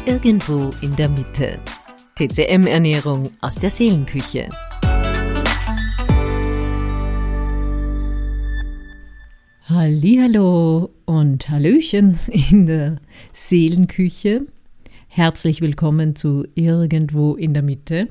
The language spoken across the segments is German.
Irgendwo in der Mitte. TCM-Ernährung aus der Seelenküche. Hallihallo und Hallöchen in der Seelenküche. Herzlich willkommen zu Irgendwo in der Mitte.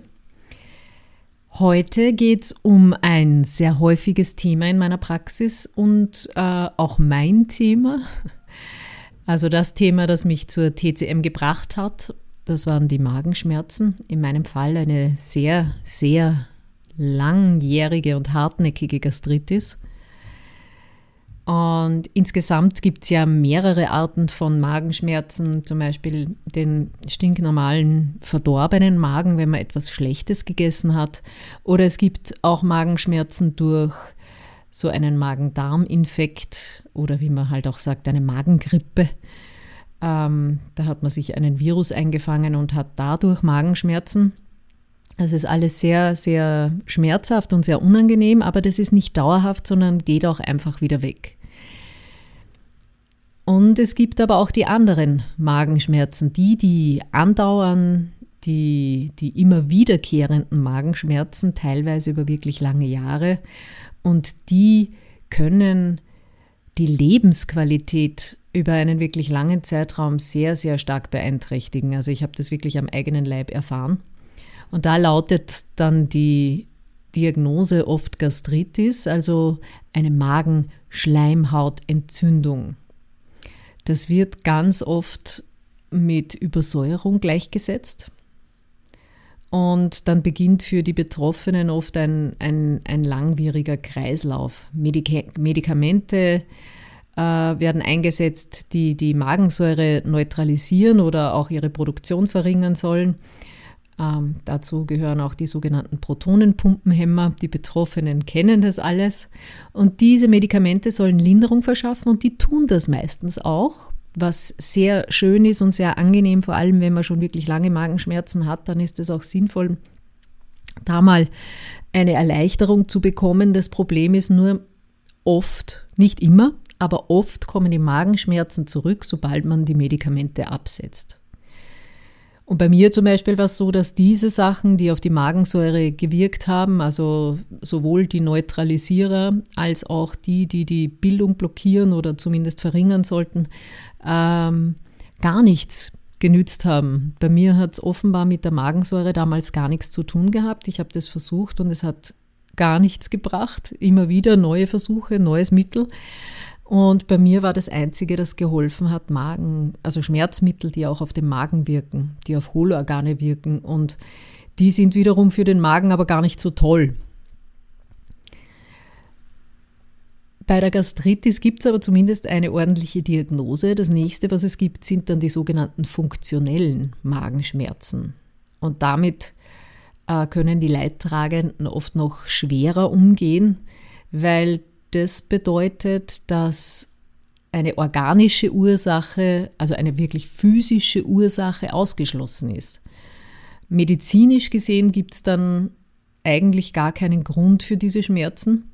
Heute geht es um ein sehr häufiges Thema in meiner Praxis und auch mein Thema. Also das Thema, das mich zur TCM gebracht hat, das waren die Magenschmerzen. In meinem Fall eine sehr, sehr langjährige und hartnäckige Gastritis. Und insgesamt gibt es ja mehrere Arten von Magenschmerzen, zum Beispiel den stinknormalen verdorbenen Magen, wenn man etwas Schlechtes gegessen hat. Oder es gibt auch Magenschmerzen durch so einen Magen-Darm-Infekt oder wie man halt auch sagt, eine Magengrippe. Da hat man sich einen Virus eingefangen und hat dadurch Magenschmerzen. Das ist alles sehr, sehr schmerzhaft und sehr unangenehm, aber das ist nicht dauerhaft, sondern geht auch einfach wieder weg. Und es gibt aber auch die anderen Magenschmerzen, die andauern, die immer wiederkehrenden Magenschmerzen, teilweise über wirklich lange Jahre. Und die können die Lebensqualität über einen wirklich langen Zeitraum sehr, sehr stark beeinträchtigen. Also ich habe das wirklich am eigenen Leib erfahren. Und da lautet dann die Diagnose oft Gastritis, also eine Magenschleimhautentzündung. Das wird ganz oft mit Übersäuerung gleichgesetzt. Und dann beginnt für die Betroffenen oft ein langwieriger Kreislauf. Medikamente werden eingesetzt, die Magensäure neutralisieren oder auch ihre Produktion verringern sollen. Dazu gehören auch die sogenannten Protonenpumpenhemmer. Die Betroffenen kennen das alles. Und diese Medikamente sollen Linderung verschaffen und die tun das meistens auch, was sehr schön ist und sehr angenehm, vor allem wenn man schon wirklich lange Magenschmerzen hat, dann ist es auch sinnvoll, da mal eine Erleichterung zu bekommen. Das Problem ist nur oft, nicht immer, aber oft kommen die Magenschmerzen zurück, sobald man die Medikamente absetzt. Und bei mir zum Beispiel war es so, dass diese Sachen, die auf die Magensäure gewirkt haben, also sowohl die Neutralisierer als auch die Bildung blockieren oder zumindest verringern sollten, gar nichts genützt haben. Bei mir hat es offenbar mit der Magensäure damals gar nichts zu tun gehabt. Ich habe das versucht und es hat gar nichts gebracht. Immer wieder neue Versuche, neues Mittel. Und bei mir war das Einzige, das geholfen hat, also Schmerzmittel, die auch auf den Magen wirken, die auf Hohlorgane wirken. Und die sind wiederum für den Magen aber gar nicht so toll. Bei der Gastritis gibt es aber zumindest eine ordentliche Diagnose. Das nächste, was es gibt, sind dann die sogenannten funktionellen Magenschmerzen. Und damit können die Leidtragenden oft noch schwerer umgehen, weil das bedeutet, dass eine organische Ursache, also eine wirklich physische Ursache ausgeschlossen ist. Medizinisch gesehen gibt es dann eigentlich gar keinen Grund für diese Schmerzen.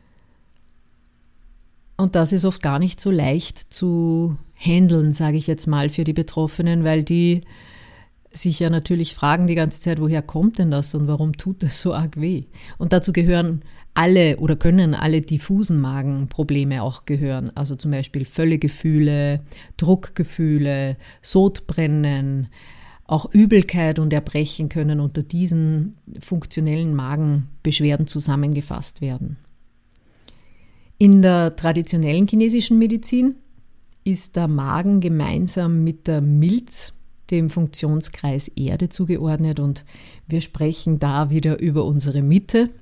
Und das ist oft gar nicht so leicht zu handeln, sage ich jetzt mal, für die Betroffenen, weil die sich ja natürlich fragen die ganze Zeit, woher kommt denn das und warum tut das so arg weh? Und dazu gehören alle oder können alle diffusen Magenprobleme auch gehören. Also zum Beispiel Völlegefühle, Druckgefühle, Sodbrennen, auch Übelkeit und Erbrechen können unter diesen funktionellen Magenbeschwerden zusammengefasst werden. In der traditionellen chinesischen Medizin ist der Magen gemeinsam mit der Milz dem Funktionskreis Erde zugeordnet und wir sprechen da wieder über unsere Mitte.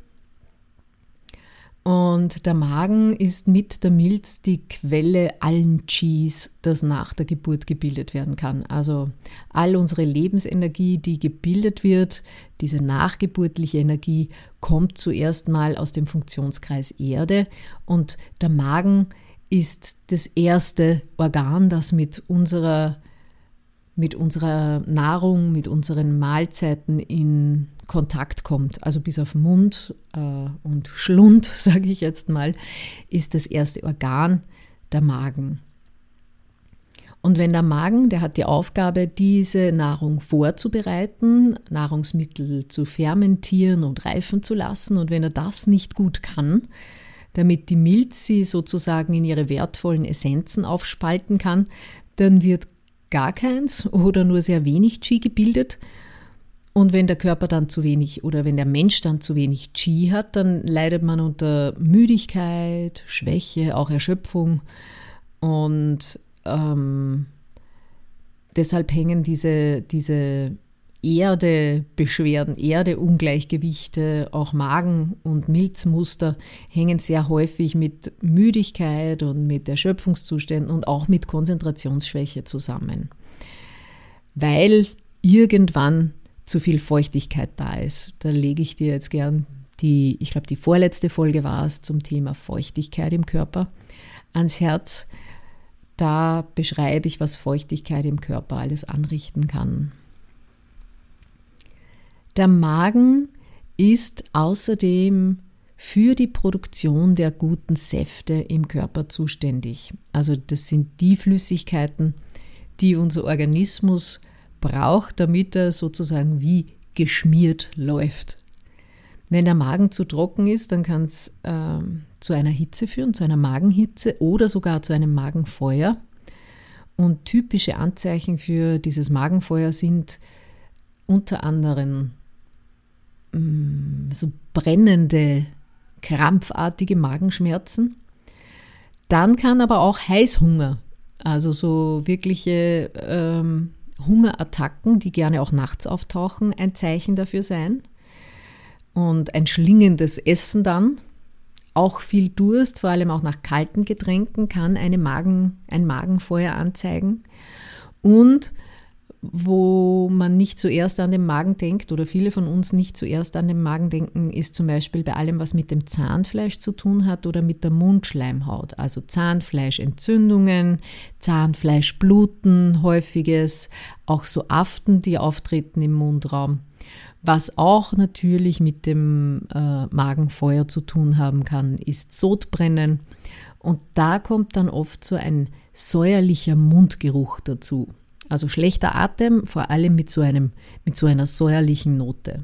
Und der Magen ist mit der Milz die Quelle allen Qis, das nach der Geburt gebildet werden kann. Also all unsere Lebensenergie, die gebildet wird, diese nachgeburtliche Energie, kommt zuerst mal aus dem Funktionskreis Erde. Und der Magen ist das erste Organ, das mit unserer Nahrung, mit unseren Mahlzeiten in Kontakt kommt. Also bis auf Mund und Schlund, sage ich jetzt mal, ist das erste Organ der Magen. Und wenn der Magen, der hat die Aufgabe, diese Nahrung vorzubereiten, Nahrungsmittel zu fermentieren und reifen zu lassen. Und wenn er das nicht gut kann, damit die Milz sie sozusagen in ihre wertvollen Essenzen aufspalten kann, dann wird gar keins oder nur sehr wenig Qi gebildet. Und wenn der Körper dann zu wenig oder wenn der Mensch dann zu wenig Qi hat, dann leidet man unter Müdigkeit, Schwäche, auch Erschöpfung. Und deshalb hängen diese Erdebeschwerden, Erdeungleichgewichte, auch Magen- und Milzmuster hängen sehr häufig mit Müdigkeit und mit Erschöpfungszuständen und auch mit Konzentrationsschwäche zusammen, weil irgendwann zu viel Feuchtigkeit da ist. Da lege ich dir jetzt gern ich glaube, die vorletzte Folge war es zum Thema Feuchtigkeit im Körper ans Herz. Da beschreibe ich, was Feuchtigkeit im Körper alles anrichten kann. Der Magen ist außerdem für die Produktion der guten Säfte im Körper zuständig. Also das sind die Flüssigkeiten, die unser Organismus braucht, damit er sozusagen wie geschmiert läuft. Wenn der Magen zu trocken ist, dann kann es zu einer Hitze führen, zu einer Magenhitze oder sogar zu einem Magenfeuer. Und typische Anzeichen für dieses Magenfeuer sind unter anderem so brennende, krampfartige Magenschmerzen. Dann kann aber auch Heißhunger, also so wirkliche Hungerattacken, die gerne auch nachts auftauchen, ein Zeichen dafür sein. Und ein schlingendes Essen dann, auch viel Durst, vor allem auch nach kalten Getränken, kann ein Magenfeuer anzeigen. Und wo man nicht zuerst an den Magen denkt oder viele von uns nicht zuerst an den Magen denken, ist zum Beispiel bei allem, was mit dem Zahnfleisch zu tun hat oder mit der Mundschleimhaut. Also Zahnfleischentzündungen, Zahnfleischbluten, häufiges, auch so Aften, die auftreten im Mundraum. Was auch natürlich mit dem Magenfeuer zu tun haben kann, ist Sodbrennen. Und da kommt dann oft so ein säuerlicher Mundgeruch dazu. Also schlechter Atem, vor allem mit so einer säuerlichen Note.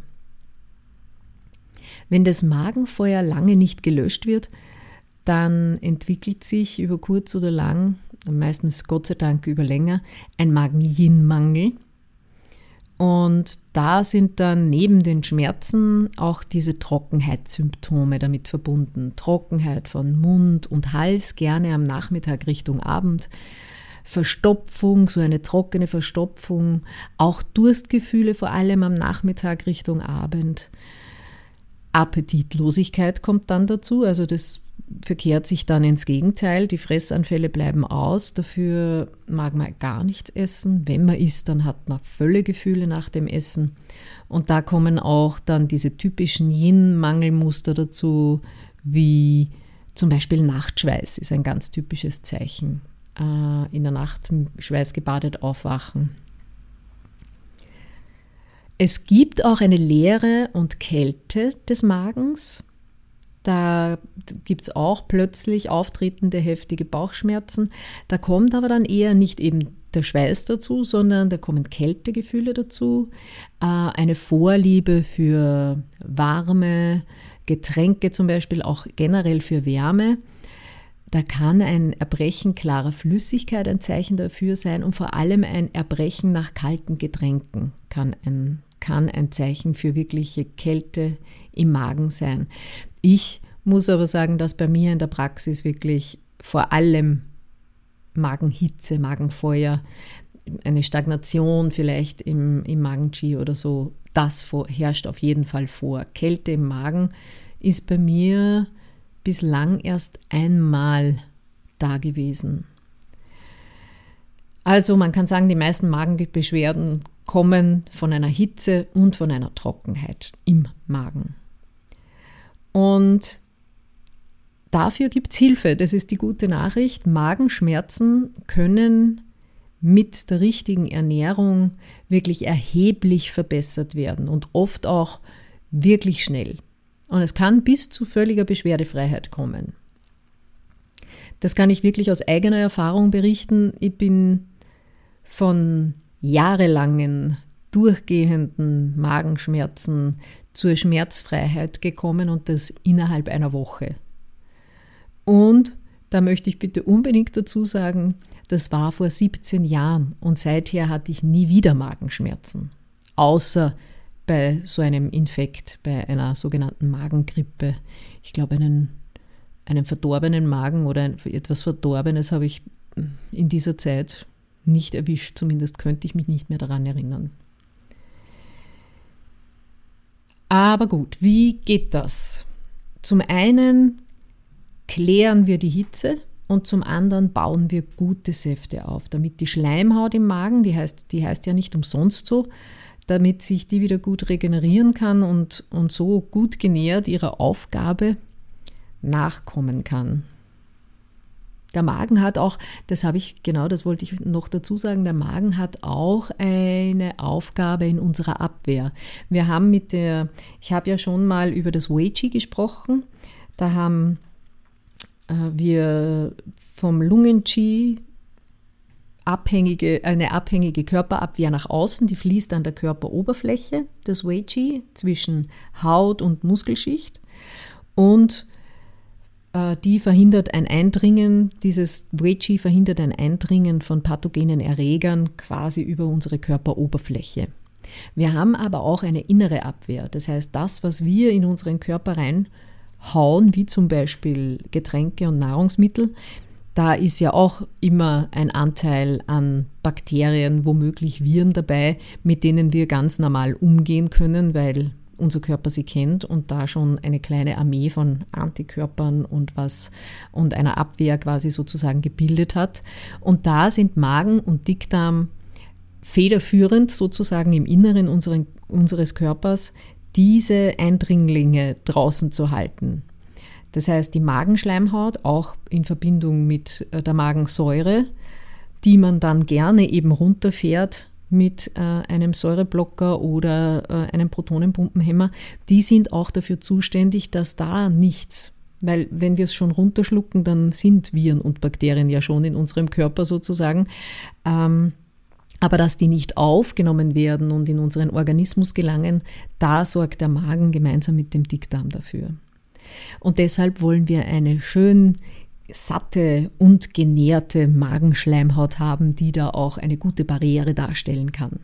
Wenn das Magenfeuer lange nicht gelöscht wird, dann entwickelt sich über kurz oder lang, meistens Gott sei Dank über länger, ein Magen-Yin-Mangel. Und da sind dann neben den Schmerzen auch diese Trockenheitssymptome damit verbunden. Trockenheit von Mund und Hals, gerne am Nachmittag Richtung Abend. Verstopfung, so eine trockene Verstopfung. Auch Durstgefühle, vor allem am Nachmittag Richtung Abend. Appetitlosigkeit kommt dann dazu, also das verkehrt sich dann ins Gegenteil. Die Fressanfälle bleiben aus, dafür mag man gar nichts essen. Wenn man isst, dann hat man Völlegefühle nach dem Essen. Und da kommen auch dann diese typischen Yin-Mangelmuster dazu, wie zum Beispiel Nachtschweiß ist ein ganz typisches Zeichen. In der Nacht schweißgebadet aufwachen. Es gibt auch eine Leere und Kälte des Magens. Da gibt es auch plötzlich auftretende heftige Bauchschmerzen. Da kommt aber dann eher nicht eben der Schweiß dazu, sondern da kommen Kältegefühle dazu, eine Vorliebe für warme Getränke zum Beispiel, auch generell für Wärme. Da kann ein Erbrechen klarer Flüssigkeit ein Zeichen dafür sein und vor allem ein Erbrechen nach kalten Getränken kann ein Zeichen für wirkliche Kälte im Magen sein. Ich muss aber sagen, dass bei mir in der Praxis wirklich vor allem Magenhitze, Magenfeuer, eine Stagnation vielleicht im Magen-Qi oder so, das herrscht auf jeden Fall vor. Kälte im Magen ist bei mir bislang erst einmal da gewesen. Also man kann sagen, die meisten Magenbeschwerden kommen von einer Hitze und von einer Trockenheit im Magen. Und dafür gibt es Hilfe, das ist die gute Nachricht. Magenschmerzen können mit der richtigen Ernährung wirklich erheblich verbessert werden und oft auch wirklich schnell. Und es kann bis zu völliger Beschwerdefreiheit kommen. Das kann ich wirklich aus eigener Erfahrung berichten. Ich bin von jahrelangen, durchgehenden Magenschmerzen zur Schmerzfreiheit gekommen und das innerhalb einer Woche. Und da möchte ich bitte unbedingt dazu sagen, das war vor 17 Jahren und seither hatte ich nie wieder Magenschmerzen, außer bei so einem Infekt, bei einer sogenannten Magengrippe. Ich glaube, einen verdorbenen Magen oder etwas Verdorbenes habe ich in dieser Zeit nicht erwischt, zumindest könnte ich mich nicht mehr daran erinnern. Aber gut, wie geht das? Zum einen klären wir die Hitze und zum anderen bauen wir gute Säfte auf, damit die Schleimhaut im Magen, die heißt ja nicht umsonst so, damit sich die wieder gut regenerieren kann und so gut genährt ihrer Aufgabe nachkommen kann. Der Magen hat auch, das wollte ich noch dazu sagen, der Magen hat auch eine Aufgabe in unserer Abwehr. Ich habe ja schon mal über das Wei Qi gesprochen, da haben wir vom Lungen-Qi eine abhängige Körperabwehr nach außen, die fließt an der Körperoberfläche, das Wei Qi, zwischen Haut und Muskelschicht und die verhindert ein Eindringen, dieses Wei Qi verhindert ein Eindringen von pathogenen Erregern quasi über unsere Körperoberfläche. Wir haben aber auch eine innere Abwehr, das heißt, das, was wir in unseren Körper reinhauen, wie zum Beispiel Getränke und Nahrungsmittel, da ist ja auch immer ein Anteil an Bakterien, womöglich Viren dabei, mit denen wir ganz normal umgehen können, weil unser Körper sie kennt und da schon eine kleine Armee von Antikörpern und einer Abwehr quasi sozusagen gebildet hat. Und da sind Magen und Dickdarm federführend sozusagen im Inneren unseres Körpers, diese Eindringlinge draußen zu halten. Das heißt, die Magenschleimhaut, auch in Verbindung mit der Magensäure, die man dann gerne eben runterfährt mit einem Säureblocker oder einem Protonenpumpenhemmer, die sind auch dafür zuständig, dass da nichts, weil wenn wir es schon runterschlucken, dann sind Viren und Bakterien ja schon in unserem Körper sozusagen, aber dass die nicht aufgenommen werden und in unseren Organismus gelangen, da sorgt der Magen gemeinsam mit dem Dickdarm dafür. Und deshalb wollen wir eine schön satte und genährte Magenschleimhaut haben, die da auch eine gute Barriere darstellen kann.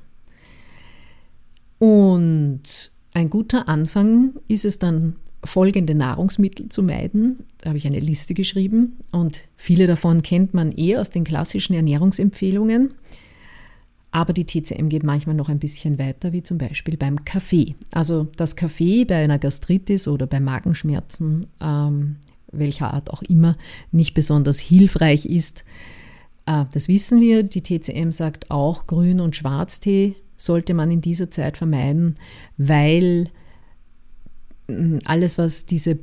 Und ein guter Anfang ist es dann, folgende Nahrungsmittel zu meiden. Da habe ich eine Liste geschrieben und viele davon kennt man aus den klassischen Ernährungsempfehlungen. Aber die TCM geht manchmal noch ein bisschen weiter, wie zum Beispiel beim Kaffee. Also das Kaffee bei einer Gastritis oder bei Magenschmerzen, welcher Art auch immer, nicht besonders hilfreich ist. Das wissen wir. Die TCM sagt auch, Grün- und Schwarztee sollte man in dieser Zeit vermeiden, weil alles, was diesen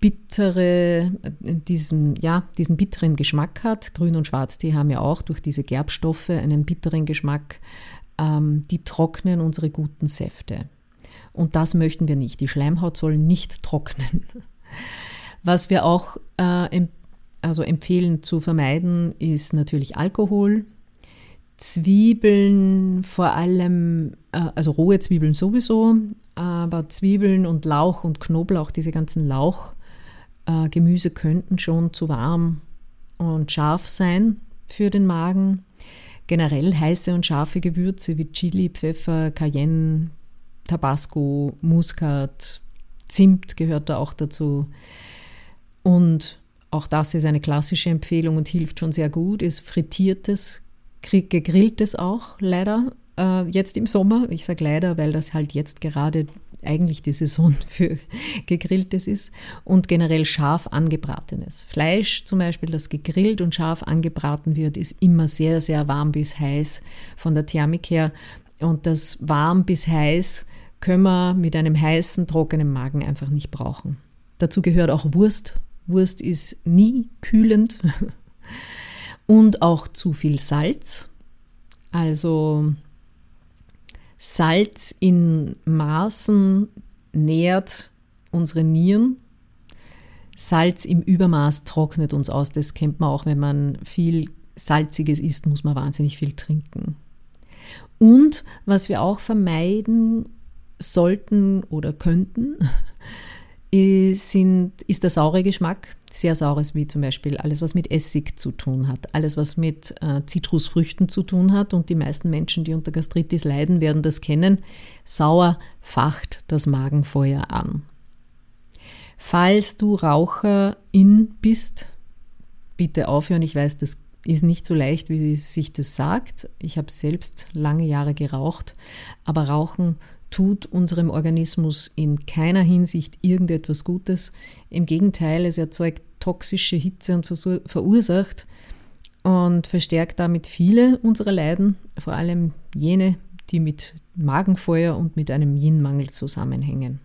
bitteren Geschmack hat, Grün- und Schwarztee haben ja auch durch diese Gerbstoffe einen bitteren Geschmack, die trocknen unsere guten Säfte. Und das möchten wir nicht. Die Schleimhaut soll nicht trocknen. Was wir auch empfehlen zu vermeiden, ist natürlich Alkohol, Zwiebeln vor allem, also rohe Zwiebeln sowieso, aber Zwiebeln und Lauch und Knoblauch, diese ganzen Lauchgemüse könnten schon zu warm und scharf sein für den Magen. Generell heiße und scharfe Gewürze wie Chili, Pfeffer, Cayenne, Tabasco, Muskat, Zimt gehört da auch dazu. Und auch das ist eine klassische Empfehlung und hilft schon sehr gut, ist frittiertes, gegrilltes auch leider jetzt im Sommer. Ich sage leider, weil das halt jetzt gerade eigentlich die Saison für Gegrilltes ist und generell scharf angebratenes. Fleisch zum Beispiel, das gegrillt und scharf angebraten wird, ist immer sehr, sehr warm bis heiß von der Thermik her und das warm bis heiß können wir mit einem heißen, trockenen Magen einfach nicht brauchen. Dazu gehört auch Wurst. Wurst ist nie kühlend und auch zu viel Salz. Also Salz in Maßen nährt unsere Nieren. Salz im Übermaß trocknet uns aus. Das kennt man auch, wenn man viel Salziges isst, muss man wahnsinnig viel trinken. Und was wir auch vermeiden sollten oder könnten, ist der saure Geschmack. Sehr saures, wie zum Beispiel alles, was mit Essig zu tun hat, alles, was mit Zitrusfrüchten zu tun hat. Und die meisten Menschen, die unter Gastritis leiden, werden das kennen. Sauer facht das Magenfeuer an. Falls du Raucherin bist, bitte aufhören. Ich weiß, das ist nicht so leicht, wie sich das sagt. Ich habe selbst lange Jahre geraucht, aber Rauchen tut unserem Organismus in keiner Hinsicht irgendetwas Gutes. Im Gegenteil, es erzeugt toxische Hitze und verursacht und verstärkt damit viele unserer Leiden, vor allem jene, die mit Magenfeuer und mit einem Yin-Mangel zusammenhängen.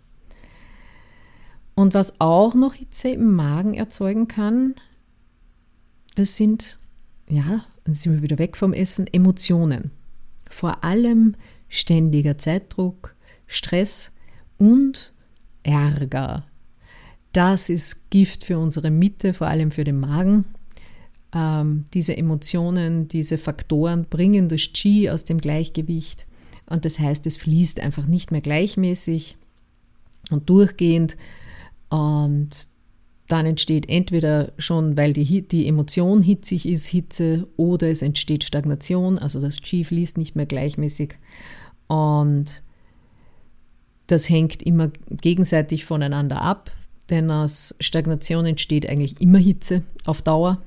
Und was auch noch Hitze im Magen erzeugen kann, das sind, ja, dann sind wir wieder weg vom Essen, Emotionen. Vor allem ständiger Zeitdruck, Stress und Ärger. Das ist Gift für unsere Mitte, vor allem für den Magen. Diese Emotionen, diese Faktoren bringen das Qi aus dem Gleichgewicht und das heißt, es fließt einfach nicht mehr gleichmäßig und durchgehend und dann entsteht entweder schon, weil die Emotion hitzig ist, Hitze, oder es entsteht Stagnation, also das Qi fließt nicht mehr gleichmäßig und das hängt immer gegenseitig voneinander ab, denn aus Stagnation entsteht eigentlich immer Hitze auf Dauer.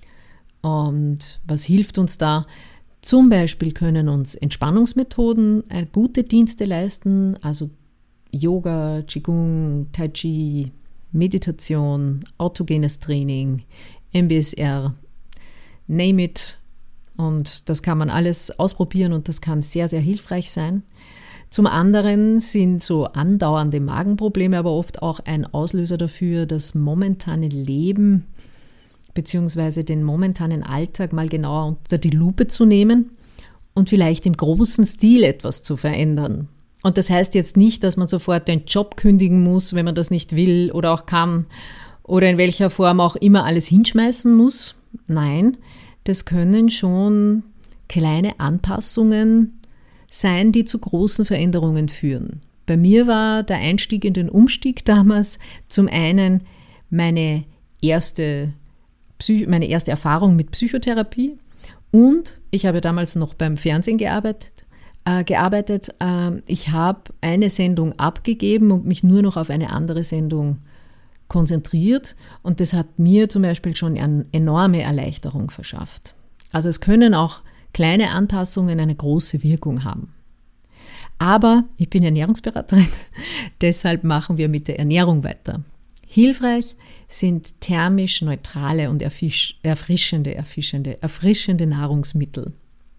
Und was hilft uns da? Zum Beispiel können uns Entspannungsmethoden gute Dienste leisten, also Yoga, Qigong, Tai Chi, Meditation, autogenes Training, MBSR, name it. Und das kann man alles ausprobieren und das kann sehr, sehr hilfreich sein. Zum anderen sind so andauernde Magenprobleme aber oft auch ein Auslöser dafür, das momentane Leben bzw. den momentanen Alltag mal genauer unter die Lupe zu nehmen und vielleicht im großen Stil etwas zu verändern. Und das heißt jetzt nicht, dass man sofort den Job kündigen muss, wenn man das nicht will oder auch kann oder in welcher Form auch immer alles hinschmeißen muss. Nein, das können schon kleine Anpassungen sein, die zu großen Veränderungen führen. Bei mir war der Einstieg in den Umstieg damals zum einen meine erste Erfahrung mit Psychotherapie und ich habe damals noch beim Fernsehen gearbeitet. Ich habe eine Sendung abgegeben und mich nur noch auf eine andere Sendung konzentriert und das hat mir zum Beispiel schon eine enorme Erleichterung verschafft. Also es können auch kleine Anpassungen eine große Wirkung haben. Aber ich bin Ernährungsberaterin, deshalb machen wir mit der Ernährung weiter. Hilfreich sind thermisch neutrale und erfrischende Nahrungsmittel.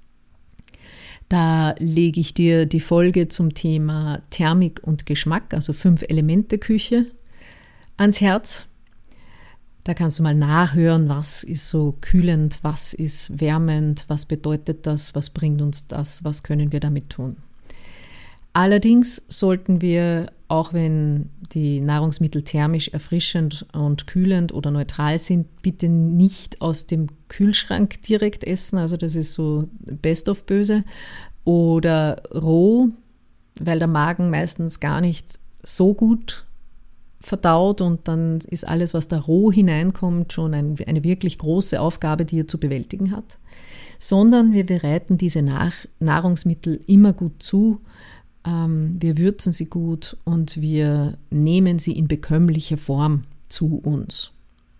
Da lege ich dir die Folge zum Thema Thermik und Geschmack, also 5-Elemente-Küche, ans Herz. Da kannst du mal nachhören, was ist so kühlend, was ist wärmend, was bedeutet das, was bringt uns das, was können wir damit tun. Allerdings sollten wir, auch wenn die Nahrungsmittel thermisch erfrischend und kühlend oder neutral sind, bitte nicht aus dem Kühlschrank direkt essen, also das ist so best of böse, oder roh, weil der Magen meistens gar nicht so gut verdaut und dann ist alles, was da roh hineinkommt, schon eine wirklich große Aufgabe, die er zu bewältigen hat. Sondern wir bereiten diese Nahrungsmittel immer gut zu, wir würzen sie gut und wir nehmen sie in bekömmlicher Form zu uns.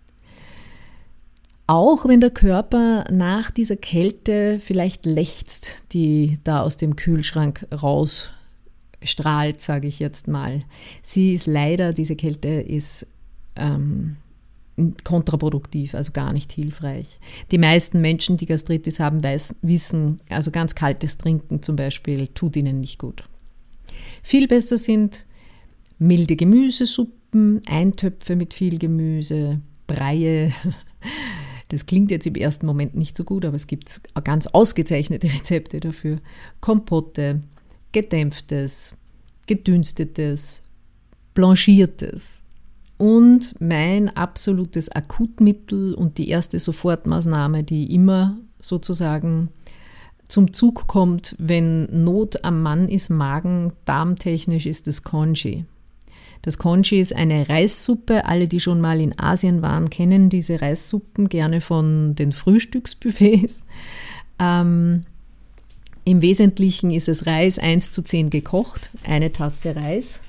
Auch wenn der Körper nach dieser Kälte vielleicht lechzt, die da aus dem Kühlschrank rausstrahlt, sage ich jetzt mal. Diese Kälte ist kontraproduktiv, also gar nicht hilfreich. Die meisten Menschen, die Gastritis haben, wissen, also ganz kaltes Trinken zum Beispiel tut ihnen nicht gut. Viel besser sind milde Gemüsesuppen, Eintöpfe mit viel Gemüse, Breie. Das klingt jetzt im ersten Moment nicht so gut, aber es gibt ganz ausgezeichnete Rezepte dafür. Kompotte, gedämpftes, gedünstetes, blanchiertes. Und mein absolutes Akutmittel und die erste Sofortmaßnahme, die immer sozusagen zum Zug kommt, wenn Not am Mann ist, magen-darmtechnisch, ist das Congee. Das Congee ist eine Reissuppe. Alle, die schon mal in Asien waren, kennen diese Reissuppen gerne von den Frühstücksbuffets. Im Wesentlichen ist es Reis 1:10 gekocht, eine Tasse Reis.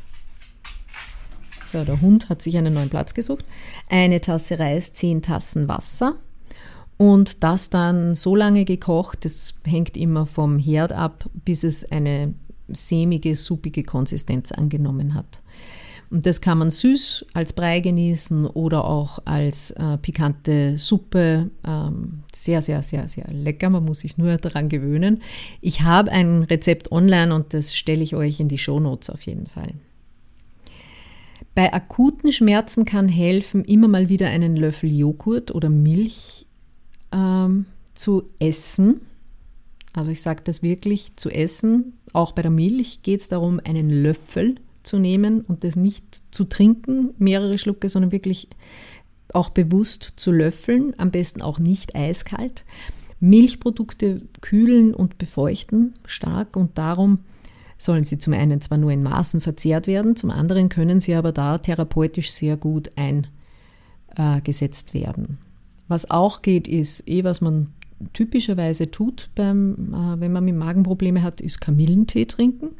So, der Hund hat sich einen neuen Platz gesucht. Eine Tasse Reis, 10 Tassen Wasser. Und das dann so lange gekocht, das hängt immer vom Herd ab, bis es eine sämige, suppige Konsistenz angenommen hat. Und das kann man süß als Brei genießen oder auch als pikante Suppe. Sehr, sehr, sehr, sehr lecker. Man muss sich nur daran gewöhnen. Ich habe ein Rezept online und das stelle ich euch in die Shownotes auf jeden Fall. Bei akuten Schmerzen kann helfen, immer mal wieder einen Löffel Joghurt oder Milch zu essen. Also ich sage das wirklich, zu essen. Auch bei der Milch geht es darum, einen Löffel zu nehmen und das nicht zu trinken, mehrere Schlucke, sondern wirklich auch bewusst zu löffeln, am besten auch nicht eiskalt. Milchprodukte kühlen und befeuchten stark und darum sollen sie zum einen zwar nur in Maßen verzehrt werden, zum anderen können sie aber da therapeutisch sehr gut eingesetzt werden. Was auch geht, ist, was man typischerweise tut, wenn man mit Magenprobleme hat, ist Kamillentee trinken.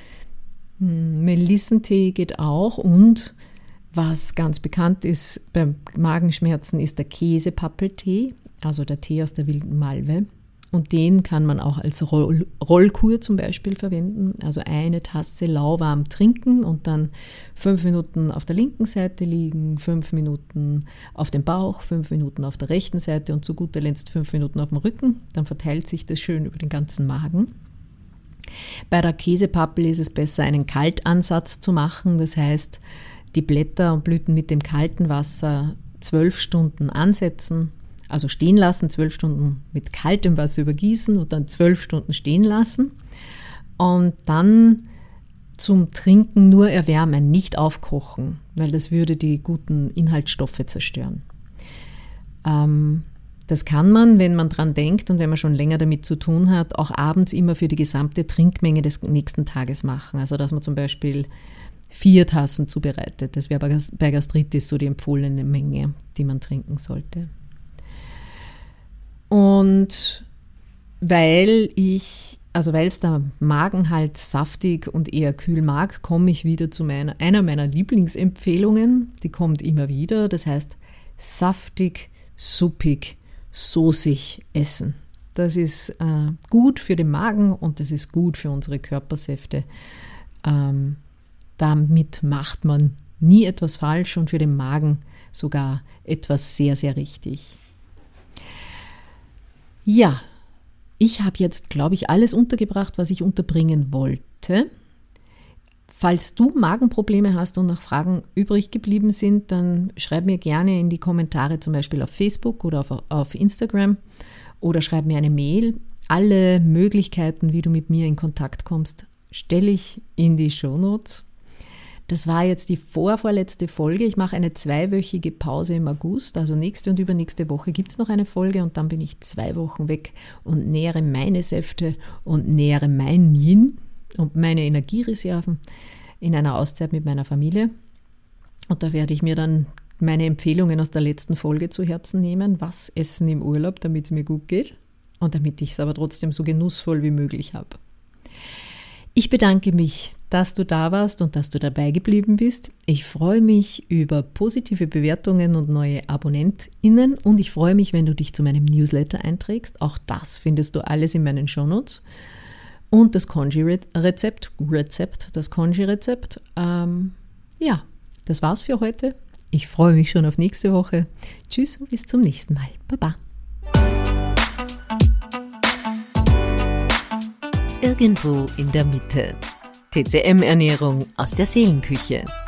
Melissentee geht auch und was ganz bekannt ist bei Magenschmerzen ist der Käsepappeltee, also der Tee aus der wilden Malve. Und den kann man auch als Rollkur zum Beispiel verwenden. Also eine Tasse lauwarm trinken und dann 5 Minuten auf der linken Seite liegen, 5 Minuten auf dem Bauch, 5 Minuten auf der rechten Seite und zu guter Letzt 5 Minuten auf dem Rücken. Dann verteilt sich das schön über den ganzen Magen. Bei der Käsepappel ist es besser, einen Kaltansatz zu machen. Das heißt, die Blätter und Blüten mit dem kalten Wasser 12 Stunden ansetzen. Also stehen lassen, 12 Stunden mit kaltem Wasser übergießen und dann 12 Stunden stehen lassen. Und dann zum Trinken nur erwärmen, nicht aufkochen, weil das würde die guten Inhaltsstoffe zerstören. Das kann man, wenn man dran denkt und wenn man schon länger damit zu tun hat, auch abends immer für die gesamte Trinkmenge des nächsten Tages machen. Also dass man zum Beispiel 4 Tassen zubereitet. Das wäre bei Gastritis so die empfohlene Menge, die man trinken sollte. Und weil es der Magen halt saftig und eher kühl mag, komme ich wieder zu einer meiner Lieblingsempfehlungen. Die kommt immer wieder. Das heißt, saftig, suppig, soßig essen. Das ist gut für den Magen und das ist gut für unsere Körpersäfte. Damit macht man nie etwas falsch und für den Magen sogar etwas sehr, sehr richtig. Ja, ich habe jetzt, glaube ich, alles untergebracht, was ich unterbringen wollte. Falls du Magenprobleme hast und noch Fragen übrig geblieben sind, dann schreib mir gerne in die Kommentare, zum Beispiel auf Facebook oder auf Instagram oder schreib mir eine Mail. Alle Möglichkeiten, wie du mit mir in Kontakt kommst, stelle ich in die Shownotes. Das war jetzt die vorletzte Folge. Ich mache eine 2-wöchige Pause im August. Also nächste und übernächste Woche gibt es noch eine Folge und dann bin ich 2 Wochen weg und nähere meine Säfte und nähere mein Yin und meine Energiereserven in einer Auszeit mit meiner Familie. Und da werde ich mir dann meine Empfehlungen aus der letzten Folge zu Herzen nehmen. Was essen im Urlaub, damit es mir gut geht und damit ich es aber trotzdem so genussvoll wie möglich habe. Ich bedanke mich, dass du da warst und dass du dabei geblieben bist. Ich freue mich über positive Bewertungen und neue AbonnentInnen und ich freue mich, wenn du dich zu meinem Newsletter einträgst. Auch das findest du alles in meinen Shownotes. Und das Congee-Rezept, ja, das war's für heute. Ich freue mich schon auf nächste Woche. Tschüss und bis zum nächsten Mal. Baba. Irgendwo in der Mitte. TCM-Ernährung aus der Seelenküche.